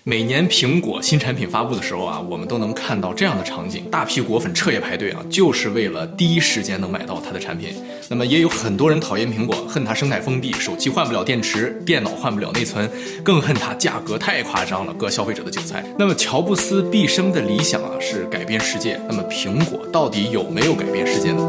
每年苹果新产品发布的时候啊，我们都能看到这样的场景，大批果粉彻夜排队啊，就是为了第一时间能买到它的产品。那么也有很多人讨厌苹果，恨它生态封闭，手机换不了电池，电脑换不了内存，更恨它价格太夸张了，割消费者的韭菜。那么乔布斯毕生的理想啊是改变世界，那么苹果到底有没有改变世界呢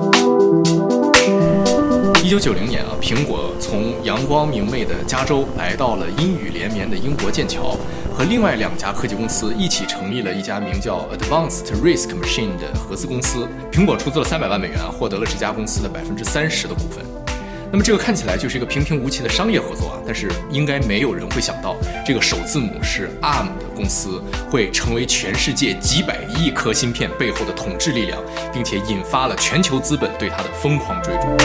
？1990年啊，苹果从阳光明媚的加州来到了阴雨连绵的英国剑桥，和另外2家科技公司一起成立了一家名叫 Advanced Risk Machine 的合资公司。苹果出资了300万美元，获得了这家公司的30%的股份。那么这个看起来就是一个平平无奇的商业合作啊，但是应该没有人会想到，这个首字母是 ARM 的公司会成为全世界几百亿颗芯片背后的统治力量，并且引发了全球资本对它的疯狂追逐。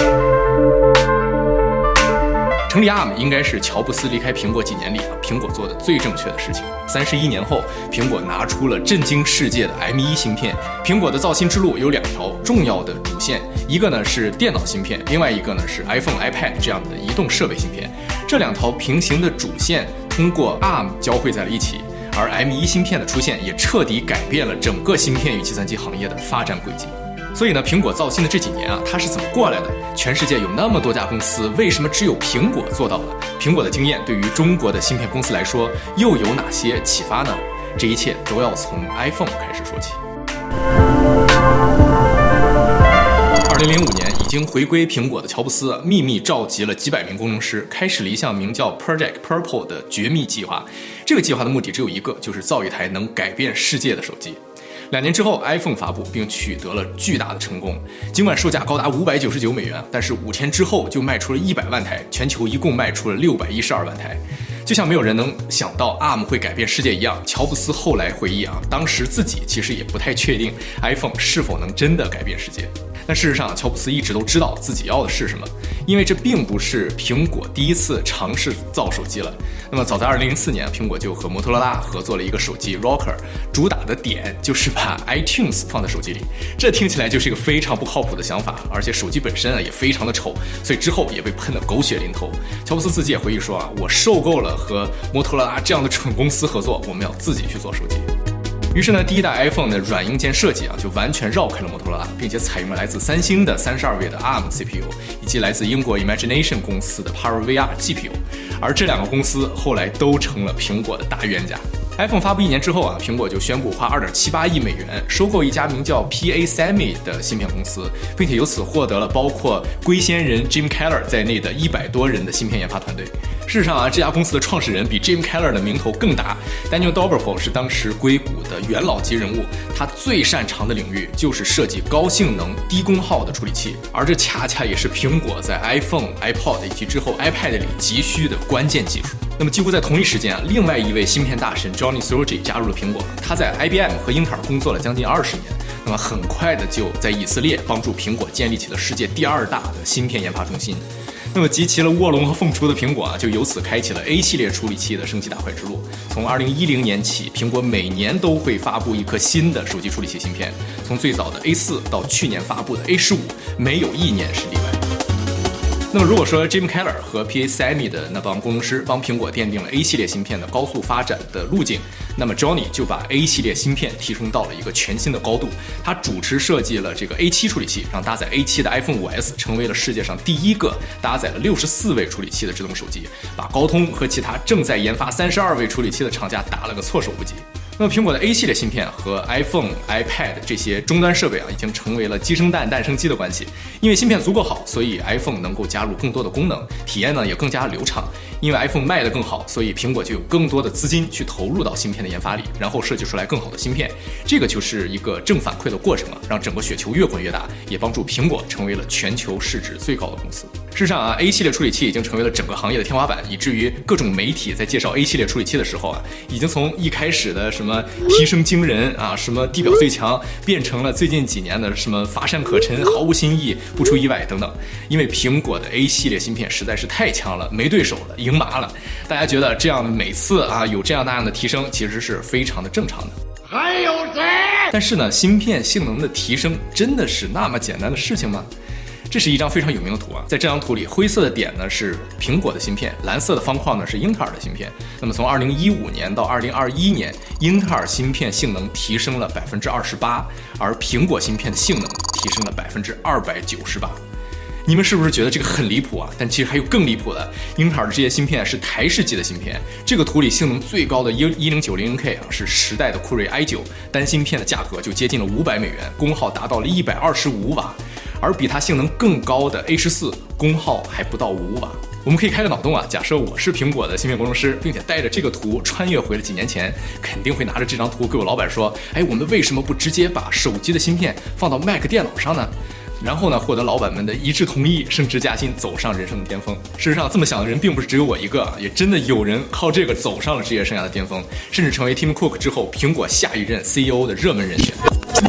成立 ARM 应该是乔布斯离开苹果几年里苹果做的最正确的事情。31年后，苹果拿出了震惊世界的 M1 芯片。苹果的造芯之路有2条重要的主线，一个呢是电脑芯片，另外一个呢是 iPhone、iPad 这样的移动设备芯片。这2条平行的主线通过 ARM 交汇在了一起，而 M1 芯片的出现也彻底改变了整个芯片与计算机行业的发展轨迹。所以呢，苹果造芯的这几年啊，它是怎么过来的？全世界有那么多家公司，为什么只有苹果做到了？苹果的经验对于中国的芯片公司来说，又有哪些启发呢？这一切都要从 iPhone 开始说起。2005年，已经回归苹果的乔布斯秘密召集了几百名工程师，开始了一项名叫 Project Purple 的绝密计划。这个计划的目的只有一个，就是造一台能改变世界的手机。2年之后 iPhone 发布并取得了巨大的成功，尽管售价高达599美元，但是5天之后就卖出了100万台，全球一共卖出了612万台。就像没有人能想到 ARM 会改变世界一样，乔布斯后来回忆啊，当时自己其实也不太确定 iPhone 是否能真的改变世界。但事实上，乔布斯一直都知道自己要的是什么，因为这并不是苹果第一次尝试造手机了。那么早在2004年，苹果就和摩托罗拉合作了一个手机 Rocker， 主打的点就是把 iTunes 放在手机里。这听起来就是一个非常不靠谱的想法，而且手机本身也非常的丑，所以之后也被喷得狗血淋头。乔布斯自己也回忆说啊，我受够了和摩托罗拉这样的蠢公司合作，我们要自己去做手机。于是呢，第一代 iPhone 的软硬件设计就完全绕开了摩托罗拉，并且采用了来自三星的32位的 ARM CPU， 以及来自英国 Imagination 公司的 PowerVR GPU， 而这2个公司后来都成了苹果的大冤家。iPhone 发布1年之后苹果就宣布花2.78亿美元收购一家名叫 PA Semi 的芯片公司，并且由此获得了包括龟仙人 Jim Keller 在内的100多人的芯片研发团队。事实上这家公司的创始人比 Jim Keller 的名头更大。Daniel Dobberful 是当时硅谷的元老级人物，他最擅长的领域就是设计高性能低功耗的处理器，而这恰恰也是苹果在 iPhone、iPod 以及之后 iPad 里急需的关键技术。那么几乎在同一时间另外一位芯片大神 Johnny Sorgi 加入了苹果，他在 IBM 和英特尔工作了将近20年，那么很快的就在以色列帮助苹果建立起了世界第2大的芯片研发中心。那么集齐了卧龙和凤雏的苹果就由此开启了 A 系列处理器的升级大快之路。从2010年起，苹果每年都会发布一颗新的手机处理器芯片，从最早的 A4 到去年发布的 A15， 没有一年是例外。那么如果说 Jim Keller 和 PA Semi 的那帮工程师帮苹果奠定了 A 系列芯片的高速发展的路径，那么 Johnny 就把 A 系列芯片提升到了一个全新的高度。他主持设计了这个 A7 处理器，让搭载 A7 的 iPhone 5S 成为了世界上第一个搭载了64位处理器的智能手机，把高通和其他正在研发32位处理器的厂家打了个措手不及。那么苹果的 A 系列芯片和 iPhone、iPad 这些终端设备已经成为了鸡生蛋蛋生鸡的关系。因为芯片足够好，所以 iPhone 能够加入更多的功能，体验也更加流畅。因为 iPhone 卖得更好，所以苹果就有更多的资金去投入到芯片的研发里，然后设计出来更好的芯片。这个就是一个正反馈的过程让整个雪球越滚越大，也帮助苹果成为了全球市值最高的公司。事实上A 系列处理器已经成为了整个行业的天花板，以至于各种媒体在介绍 A 系列处理器的时候已经从一开始的什么提升惊人什么地表最强，变成了最近几年的什么乏善可陈、毫无新意、不出意外等等。因为苹果的 A 系列芯片实在是太强了，没对手了，赢麻了。大家觉得这样的每次有这样那样的提升，其实是非常的正常的。还有谁？但是呢，芯片性能的提升真的是那么简单的事情吗？ 这是一张非常有名的图啊，在这张图里，灰色的点呢是苹果的芯片，蓝色的方框呢是英特尔的芯片。那么从2015年到2021年，英特尔芯片性能提升了28%，而苹果芯片的性能提升了298%。你们是不是觉得这个很离谱啊？但其实还有更离谱的，英特尔的这些芯片是台式级的芯片。这个图里性能最高的10900K 啊，是时代的酷睿 i9，单芯片的价格就接近了$500，功耗达到了125瓦。而比它性能更高的 A14，功耗还不到5瓦。我们可以开个脑洞啊，假设我是苹果的芯片工程师，并且带着这个图穿越回了几年前，肯定会拿着这张图给我老板说，我们为什么不直接把手机的芯片放到 Mac 电脑上呢？然后呢，获得老板们的一致同意，升职加薪，走上人生的巅峰。事实上，这么想的人并不是只有我一个，也真的有人靠这个走上了职业生涯的巅峰，甚至成为 Tim Cook 之后苹果下一任 CEO 的热门人选。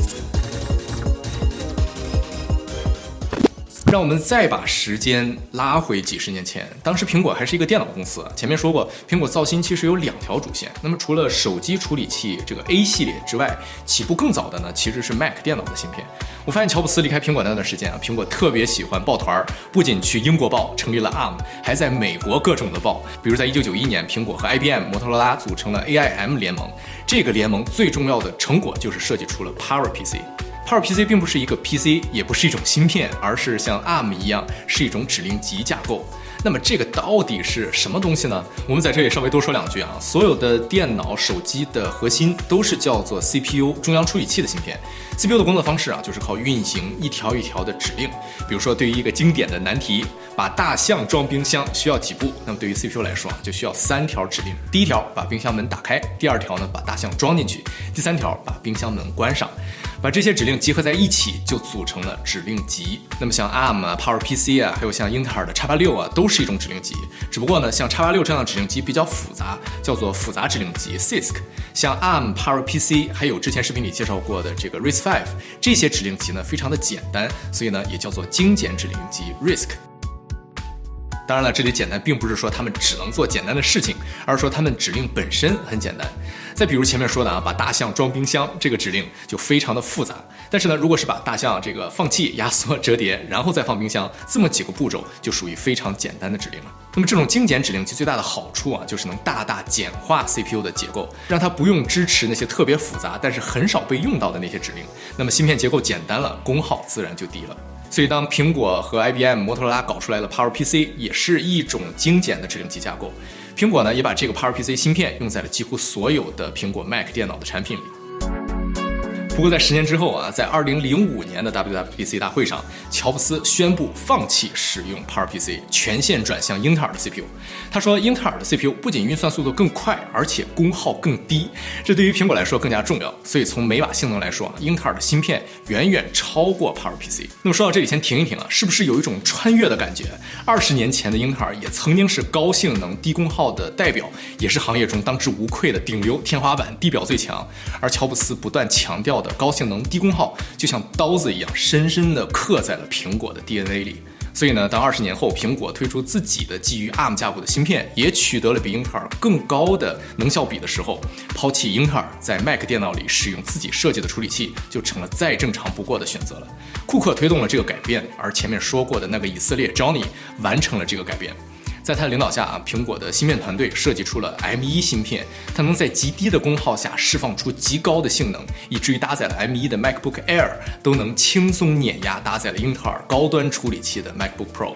让我们再把时间拉回几十年前，当时苹果还是一个电脑公司。前面说过，苹果造芯其实有2条主线。那么除了手机处理器这个 A 系列之外，起步更早的呢，其实是 Mac 电脑的芯片。我发现乔布斯离开苹果那段时间啊，苹果特别喜欢抱团，不仅去英国抱，成立了 ARM， 还在美国各种的抱。比如在1991年，苹果和 IBM、摩托罗拉组成了 AIM 联盟。这个联盟最重要的成果就是设计出了 PowerPC。PowerPC 并不是一个 PC， 也不是一种芯片，而是像 ARM 一样是一种指令集架构。那么这个到底是什么东西呢？我们在这里稍微多说2句啊。所有的电脑、手机的核心都是叫做 CPU 中央处理器的芯片。CPU 的工作方式啊，就是靠运行一条一条的指令。比如说，对于一个经典的难题，把大象装冰箱需要几步？那么对于 CPU 来说啊，就需要3条指令。第1条，把冰箱门打开；第2条呢，把大象装进去；第3条，把冰箱门关上。把这些指令集合在一起，就组成了指令集。那么像 ARM 啊、PowerPC 啊，还有像英特尔的 X86 啊，都是一种指令集。只不过呢，像 X86 这样的指令集比较复杂，叫做复杂指令集 CISC。像 ARM、PowerPC， 还有之前视频里介绍过的这个 RISC-V， 这些指令集呢非常的简单，所以呢也叫做精简指令集 RISC。当然了，这里简单并不是说他们只能做简单的事情，而是说他们指令本身很简单。再比如前面说的啊，把大象装冰箱这个指令就非常的复杂。但是呢，如果是把大象这个放气、压缩、折叠，然后再放冰箱，这么几个步骤就属于非常简单的指令了。那么这种精简指令集最大的好处啊，就是能大大简化 CPU 的结构，让它不用支持那些特别复杂但是很少被用到的那些指令。那么芯片结构简单了，功耗自然就低了。所以当苹果和 IBM、摩托罗拉搞出来了 PowerPC， 也是一种精简的指令集架构。苹果呢也把这个 PowerPC 芯片用在了几乎所有的苹果 Mac 电脑的产品里。不过在10年之后啊，在2005年的 WWDC 大会上，乔布斯宣布放弃使用 PowerPC， 全线转向英特尔的 CPU。他说，英特尔的 CPU 不仅运算速度更快，而且功耗更低，这对于苹果来说更加重要。所以从每瓦性能来说啊，英特尔的芯片远远超过 PowerPC。那么说到这里，先停一停啊，是不是有一种穿越的感觉？20年前的英特尔也曾经是高性能、低功耗的代表，也是行业中当之无愧的顶流、天花板、地表最强。而乔布斯不断强调的高性能、低功耗，就像刀子一样，深深地刻在了苹果的 DNA 里。所以呢，当20年后苹果推出自己的基于 ARM 架构的芯片，也取得了比英特尔更高的能效比的时候，抛弃英特尔在 Mac 电脑里使用自己设计的处理器，就成了再正常不过的选择了。库克推动了这个改变，而前面说过的那个以色列 Johnny 完成了这个改变。在他的领导下啊，苹果的芯片团队设计出了 M1 芯片，它能在极低的功耗下释放出极高的性能，以至于搭载了 M1 的 MacBook Air 都能轻松碾压搭载了英特尔高端处理器的 MacBook Pro。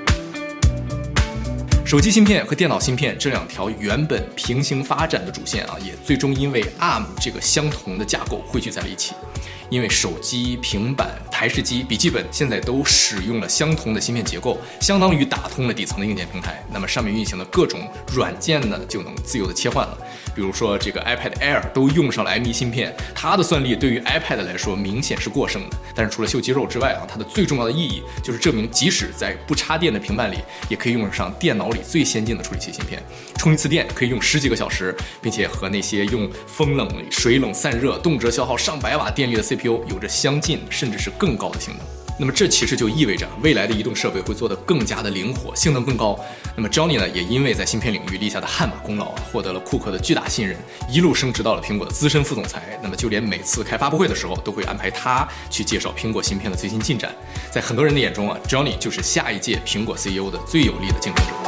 手机芯片和电脑芯片这2条原本平行发展的主线啊，也最终因为 ARM 这个相同的架构汇聚在了一起。因为手机、平板、台式机、笔记本现在都使用了相同的芯片结构，相当于打通了底层的硬件平台，那么上面运行的各种软件呢，就能自由的切换了。比如说这个 iPad Air 都用上了 M1 芯片，它的算力对于 iPad 来说明显是过剩的。但是除了秀肌肉之外啊，它的最重要的意义就是证明，即使在不插电的平板里，也可以用上电脑里最先进的处理器芯片。充一次电可以用10几个小时，并且和那些用风冷、水冷散热、动辄消耗上百瓦电力的 CPU 有着相近甚至是更高的性能。 那么这其实就意味着未来的移动设备会做得更加的灵活，性能更高。那么 Johnny 呢，也因为在芯片领域立下的汗马功劳获得了库克的巨大信任，一路升职到了苹果的资深副总裁。那么就连每次开发布会的时候，都会安排他去介绍苹果芯片的最新进展。在很多人的眼中，Johnny 就是下一届苹果 CEO 的最有力的竞争者。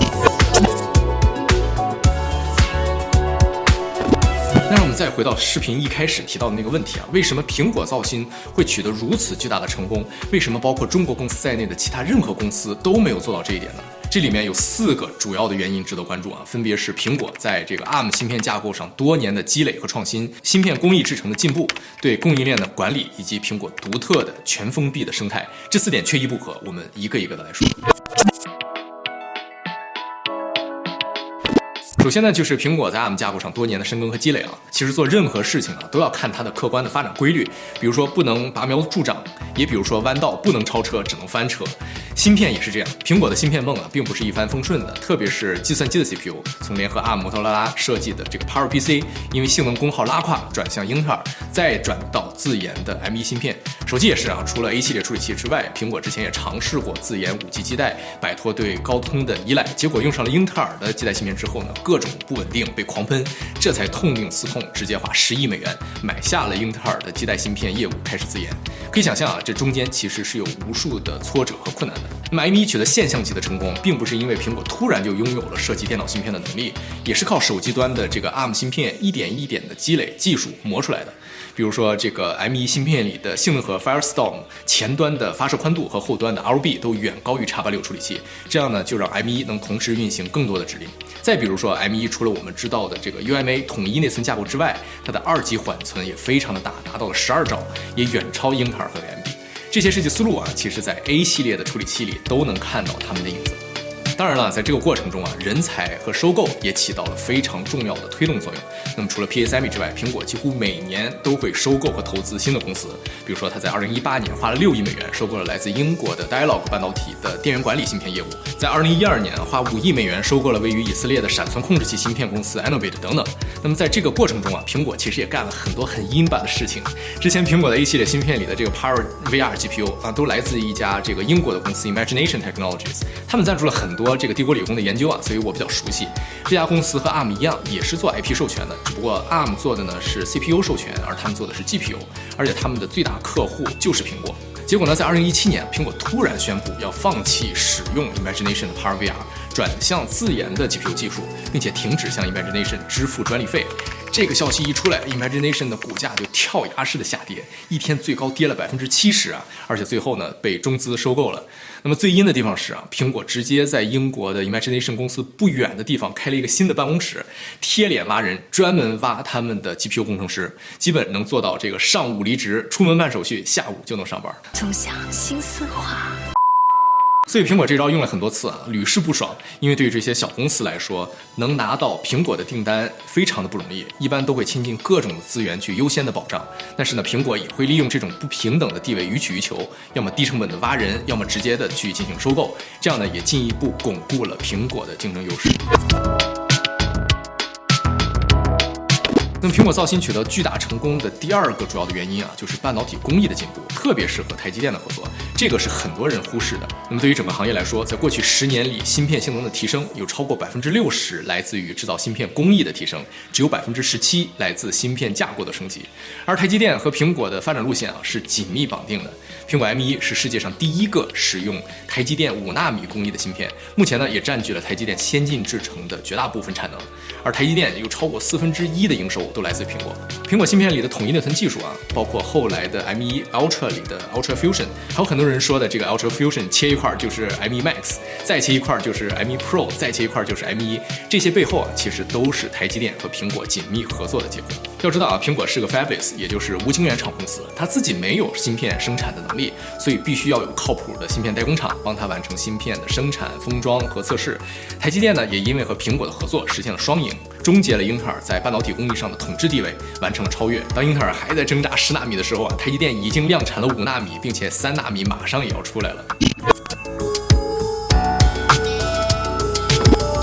那让我们再回到视频一开始提到的那个问题为什么苹果造芯会取得如此巨大的成功？为什么包括中国公司在内的其他任何公司都没有做到这一点呢？这里面有4个主要的原因值得关注分别是苹果在这个 ARM 芯片架构上多年的积累和创新，芯片工艺制成的进步，对供应链的管理，以及苹果独特的全封闭的生态。这4点缺一不可，我们一个一个的来说。首先呢，就是苹果在 ARM 架构上多年的深耕和积累其实做任何事情都要看它的客观的发展规律，比如说不能拔苗助长，也比如说弯道不能超车，只能翻车。芯片也是这样，苹果的芯片梦并不是一帆风顺的，特别是计算机的 CPU， 从联合 ARM 摩托罗拉设计的这个 PowerPC， 因为性能功耗拉胯，转向英特尔，再转到自研的 M1 芯片。手机也是除了 A 系列处理器之外，苹果之前也尝试过自研5G 基带，摆脱对高通的依赖，结果用上了英特尔的基带芯片之后呢，各种不稳定，被狂喷，这才痛定思痛，直接花10亿美元买下了英特尔的基带芯片业务，开始自研。可以想象这中间其实是有无数的挫折和困难的。那么 M1 取得现象级的成功，并不是因为苹果突然就拥有了设计电脑芯片的能力，也是靠手机端的这个 ARM 芯片一点一点的积累技术磨出来的。比如说这个 M1 芯片里的性能核 Firestorm， 前端的发射宽度和后端的 ROB 都远高于 X86 处理器，这样呢就让 M1 能同时运行更多的指令。再比如说 M1 除了我们知道的这个 UMA 统一内存架构之外，它的2级缓存也非常的大，达到了12兆，也远超英特尔和 AMD。这些设计思路其实在 A 系列的处理器里都能看到它们的影子。当然了，在这个过程中人才和收购也起到了非常重要的推动作用。那么除了 PA-SEMI 之外，苹果几乎每年都会收购和投资新的公司。比如说，它在2018年花了6亿美元收购了来自英国的 Dialog 半导体的电源管理芯片业务，在2012年花5亿美元收购了位于以色列的闪存控制器芯片公司 Innovate 等等。那么在这个过程中苹果其实也干了很多很阴版的事情。之前苹果的 A 系列芯片里的这个 Power VR GPU 都来自一家这个英国的公司 Imagination Technologies， 他们赞助了很多这个帝国理工的研究所以我比较熟悉。这家公司和 ARM 一样，也是做 IP 授权的，只不过 ARM 做的呢是 CPU 授权，而他们做的是 GPU， 而且他们的最大客户就是苹果。结果呢，在2017年，苹果突然宣布要放弃使用 Imagination 的 Power VR， 转向自研的 GPU 技术，并且停止向 Imagination 支付专利费。这个消息一出来 ，Imagination 的股价就跳崖式的下跌，一天最高跌了70%而且最后呢被中资收购了。那么最阴的地方是苹果直接在英国的 Imagination 公司不远的地方开了一个新的办公室，贴脸挖人，专门挖他们的 GPU 工程师，基本能做到这个上午离职，出门办手续，下午就能上班。 总想心思话。 所以苹果这招用了很多次屡试不爽，因为对于这些小公司来说，能拿到苹果的订单非常的不容易，一般都会倾尽各种的资源去优先的保障。但是呢，苹果也会利用这种不平等的地位予取予求，要么低成本的挖人，要么直接的去进行收购，这样呢也进一步巩固了苹果的竞争优势。那么苹果造芯取得巨大成功的第2个主要的原因就是半导体工艺的进步，特别是和台积电的合作，这个是很多人忽视的。那么对于整个行业来说，在过去10年里，芯片性能的提升有超过60%来自于制造芯片工艺的提升，只有17%来自芯片架构的升级。而台积电和苹果的发展路线是紧密绑定的。苹果 M1 是世界上第一个使用台积电5纳米工艺的芯片，目前呢也占据了台积电先进制程的绝大部分产能，而台积电有超过1/4的营收都来自苹果。苹果芯片里的统一内存技术包括后来的 M1 Ultra 里的 Ultra Fusion， 还有很多人说的这个 Ultra Fusion 切一块就是 M1 Max， 再切一块就是 M1 Pro， 再切一块就是 M1， 这些背后其实都是台积电和苹果紧密合作的结果。要知道苹果是个 Fabless， 也就是无晶圆厂公司，它自己没有芯片生产的能力，所以必须要有靠谱的芯片代工厂帮它完成芯片的生产、封装和测试。台积电呢，也因为和苹果的合作实现了双赢，终结了英特尔在半导体工艺上的统治地位，完成了超越。当英特尔还在挣扎10纳米的时候台积电已经量产了5纳米，并且3纳米马上也要出来了。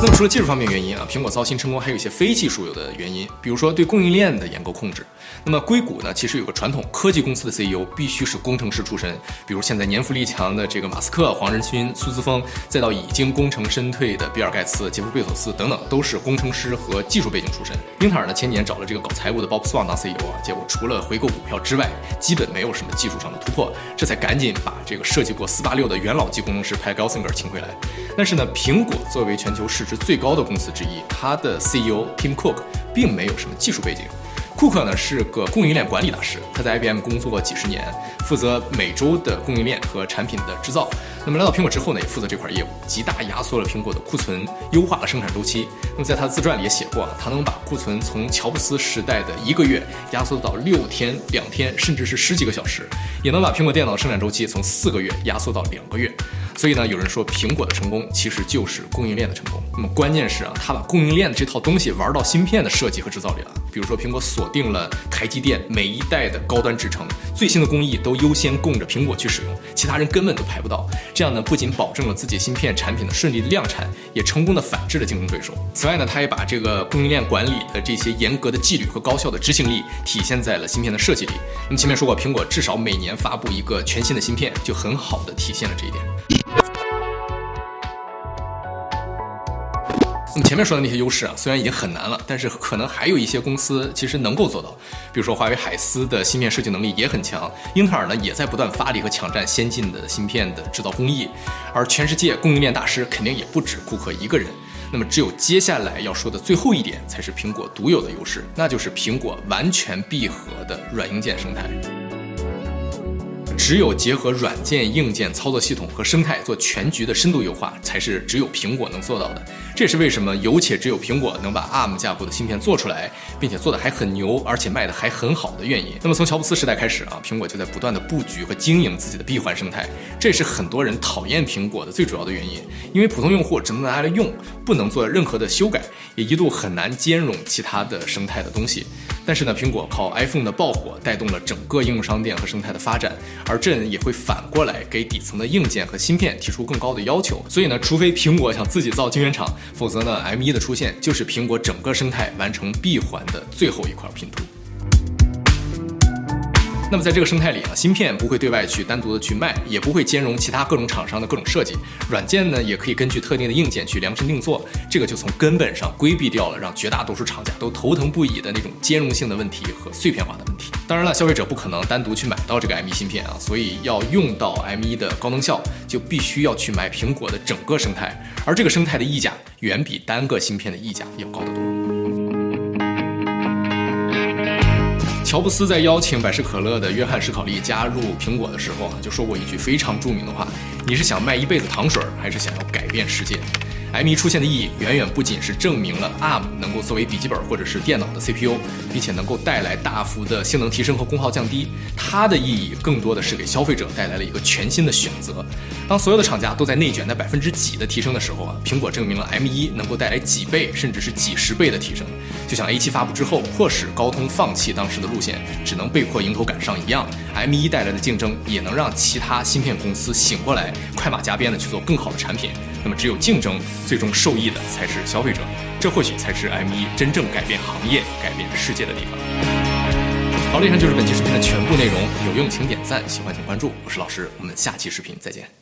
那么除了技术方面原因啊，苹果造新成功还有一些非技术有的原因，比如说对供应链的严格控制。那么硅谷呢，其实有个传统，科技公司的 CEO 必须是工程师出身，比如现在年富力强的这个马斯克、黄仁勋、苏姿丰，再到已经功成身退的比尔盖茨、杰夫贝索斯等等，都是工程师和技术背景出身。英特尔呢，前年找了这个搞财务的 Bob Swan 当 CEO 啊，结果除了回购股票之外，基本没有什么技术上的突破，这才赶紧把这个设计过486的元老级工程师Pat Gelsinger请回来。但是呢，苹果作为全球市值最高的公司之一，它的 CEO Tim Cook 并没有什么技术背景。库克呢是个供应链管理大师，他在 IBM 工作过几十年，负责每周的供应链和产品的制造。那么来到苹果之后呢，也负责这块业务，极大压缩了苹果的库存，优化了生产周期。那么在他的自传里也写过，他能把库存从乔布斯时代的1个月压缩到6天、2天，甚至是10几个小时，也能把苹果电脑生产周期从4个月压缩到2个月。所以呢，有人说苹果的成功其实就是供应链的成功。那么关键是啊，他把供应链的这套东西玩到芯片的设计和制造里了。比如说，苹果锁定了台积电每一代的高端制程，最新的工艺都优先供着苹果去使用，其他人根本都排不到。这样呢，不仅保证了自己芯片产品的顺利的量产，也成功的反制了竞争对手。此外呢，他也把这个供应链管理的这些严格的纪律和高效的执行力体现在了芯片的设计里。那么前面说过，苹果至少每年发布一个全新的芯片，就很好的体现了这一点。那么前面说的那些优势啊，虽然已经很难了，但是可能还有一些公司其实能够做到。比如说华为海思的芯片设计能力也很强，英特尔呢也在不断发力和抢占先进的芯片的制造工艺，而全世界供应链大师肯定也不止库克一个人。那么只有接下来要说的最后一点才是苹果独有的优势，那就是苹果完全闭合的软硬件生态。只有结合软件、硬件、操作系统和生态做全局的深度优化，才是只有苹果能做到的。这也是为什么有且只有苹果能把 ARM 架构的芯片做出来，并且做得还很牛，而且卖得还很好的原因。那么从乔布斯时代开始啊，苹果就在不断的布局和经营自己的闭环生态，这也是很多人讨厌苹果的最主要的原因。因为普通用户只能拿来用，不能做任何的修改，也一度很难兼容其他的生态的东西。但是呢，苹果靠 iPhone 的爆火带动了整个应用商店和生态的发展，而这也会反过来给底层的硬件和芯片提出更高的要求。所以呢，除非苹果想自己造晶圆厂，否则呢 M1 的出现就是苹果整个生态完成闭环的最后一块拼图。那么在这个生态里啊，芯片不会对外去单独的去卖，也不会兼容其他各种厂商的各种设计。软件呢，也可以根据特定的硬件去量身定做，这个就从根本上规避掉了让绝大多数厂家都头疼不已的那种兼容性的问题和碎片化的问题。当然了，消费者不可能单独去买到这个 M1 芯片啊，所以要用到 M1 的高能效，就必须要去买苹果的整个生态，而这个生态的溢价远比单个芯片的溢价要高得多。乔布斯在邀请百事可乐的约翰史考利加入苹果的时候啊，就说过一句非常著名的话：你是想卖一辈子糖水，还是想要改变世界？M1 出现的意义远远不仅是证明了 ARM 能够作为笔记本或者是电脑的 CPU， 并且能够带来大幅的性能提升和功耗降低，它的意义更多的是给消费者带来了一个全新的选择。当所有的厂家都在内卷在几%的提升的时候啊，苹果证明了 M1 能够带来几倍甚至是几十倍的提升。就像 A7 发布之后，迫使高通放弃当时的路线，只能被迫迎头赶上一样， M1 带来的竞争也能让其他芯片公司醒过来，快马加鞭的去做更好的产品。那么只有竞争，最终受益的才是消费者，这或许才是 M1 真正改变行业、改变世界的地方。好了，以上就是本期视频的全部内容，有用请点赞，喜欢请关注，我是老师，我们下期视频再见。